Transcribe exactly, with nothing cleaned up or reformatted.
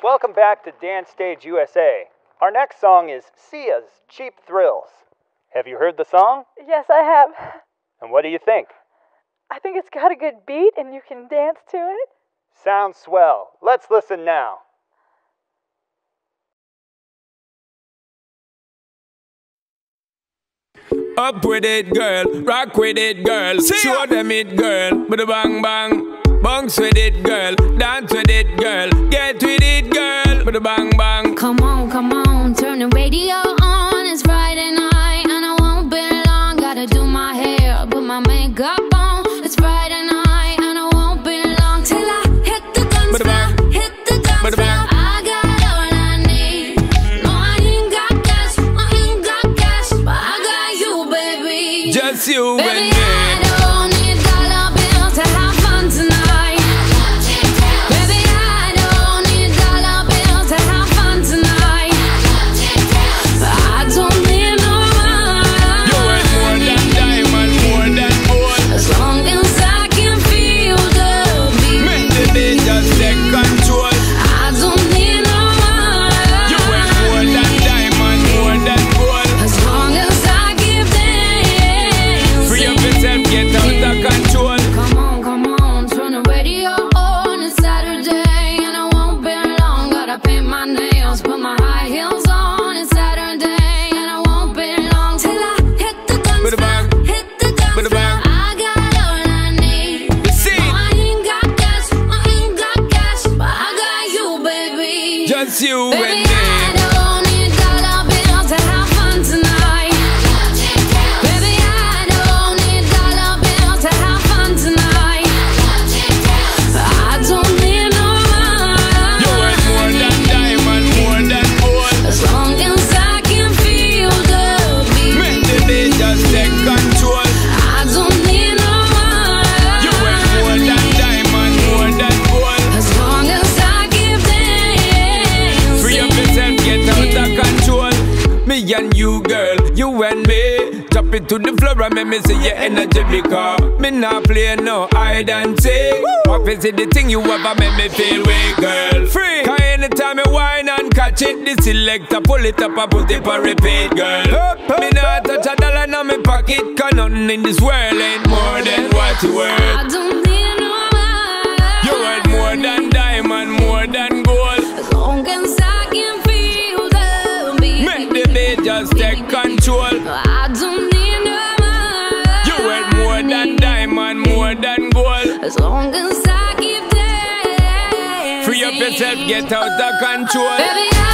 Welcome back to Dance Stage U S A. Our next song is Sia's Cheap Thrills. Have you heard the song? Yes, I have. And what do you think? I think it's got a good beat and you can dance to it. Sounds swell. Let's listen now. Up with it, girl. Rock with it, girl. Show them it, girl. With a bang bang. Bounce with it, girl. Dance with it, girl. Get with it, girl. With a bang bang. Come on, come on. Turn the radio on. It's Friday night and I won't be long. Gotta do my hair, put my makeup on. It's Friday night and I won't be long till I hit the guns now. Hit the guns now. I got all I need. No, I ain't got cash. I ain't got cash, but I got you, baby. Just you baby, and me. I don't need dollar bills to have fun tonight. Just you baby, and me. I don't need dollar bills to have fun tonight. Baby, I don't need dollar bills to have fun tonight. I don't need no money. You want more than diamond, more than gold. As long as I can feel the beat. Make the beat just take control. I don't need no money. You want more than diamond, more than gold. As long as I give them. Free up yourself, get out of control. Me and you, girl, you and me. Drop it to the floor and make me see your energy because me not play no hide and seek. What is it the thing you ever make me feel way, girl? Free. Cause anytime you whine and catch it, the selector pull it up and put it for repeat, girl. Up, up, me not touch a dollar in my pocket cause nothing in this world ain't more than what you worth. I don't need no money. You worth more than diamond, more than gold. As long as I can feel the beat. Make the beat just take control. I don't need no money. You worth more than diamond, more than gold. As long as I keep dancing. Free up yourself, get out of control. Baby,